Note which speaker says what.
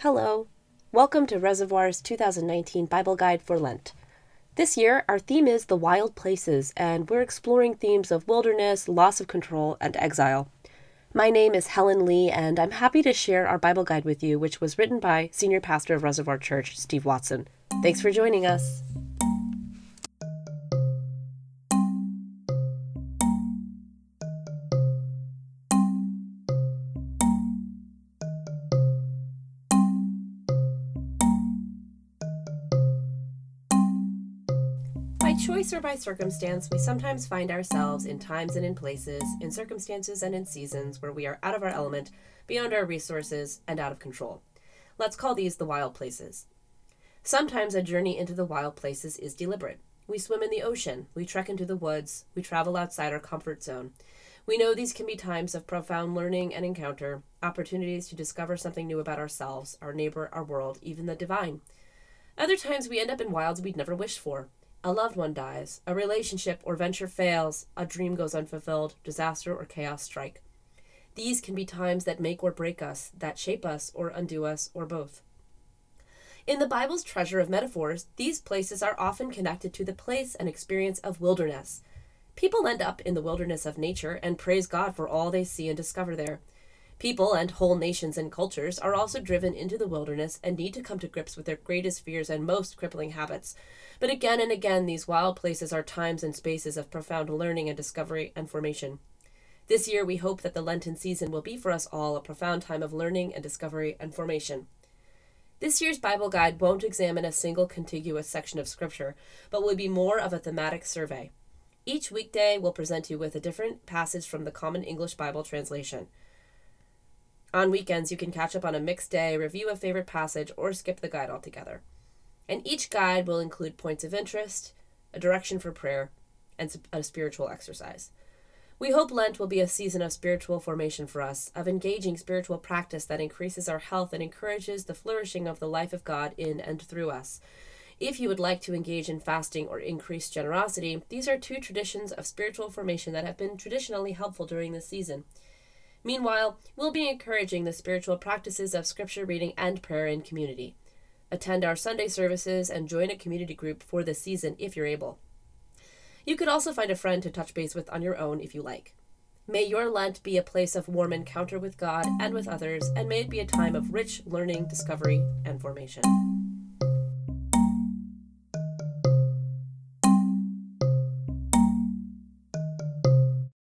Speaker 1: Hello. Welcome to Reservoir's 2019 Bible Guide for Lent. This year, our theme is the wild places, and we're exploring themes of wilderness, loss of control, and exile. My name is Helen Lee, and I'm happy to share our Bible guide with you, which was written by Senior Pastor of Reservoir Church, Steve Watson. Thanks for joining us. By choice or by circumstance, we sometimes find ourselves in times and in places, in circumstances and in seasons where we are out of our element, beyond our resources, and out of control. Let's call these the wild places. Sometimes a journey into the wild places is deliberate. We swim in the ocean, we trek into the woods, we travel outside our comfort zone. We know these can be times of profound learning and encounter, opportunities to discover something new about ourselves, our neighbor, our world, even the divine. Other times we end up in wilds we'd never wished for. A loved one dies, a relationship or venture fails, a dream goes unfulfilled, disaster or chaos strike. These can be times that make or break us, that shape us or undo us, or both. In the Bible's treasure of metaphors, these places are often connected to the place and experience of wilderness. People end up in the wilderness of nature and praise God for all they see and discover there. People and whole nations and cultures are also driven into the wilderness and need to come to grips with their greatest fears and most crippling habits. But again and again, these wild places are times and spaces of profound learning and discovery and formation. This year, we hope that the Lenten season will be for us all a profound time of learning and discovery and formation. This year's Bible guide won't examine a single contiguous section of Scripture, but will be more of a thematic survey. Each weekday will present you with a different passage from the Common English Bible translation. On weekends, you can catch up on a mixed day, review a favorite passage, or skip the guide altogether. And each guide will include points of interest, a direction for prayer, and a spiritual exercise. We hope Lent will be a season of spiritual formation for us, of engaging spiritual practice that increases our health and encourages the flourishing of the life of God in and through us. If you would like to engage in fasting or increase generosity, these are two traditions of spiritual formation that have been traditionally helpful during this season. Meanwhile, we'll be encouraging the spiritual practices of scripture reading and prayer in community. Attend our Sunday services and join a community group for this season if you're able. You could also find a friend to touch base with on your own if you like. May your Lent be a place of warm encounter with God and with others, and may it be a time of rich learning, discovery, and formation.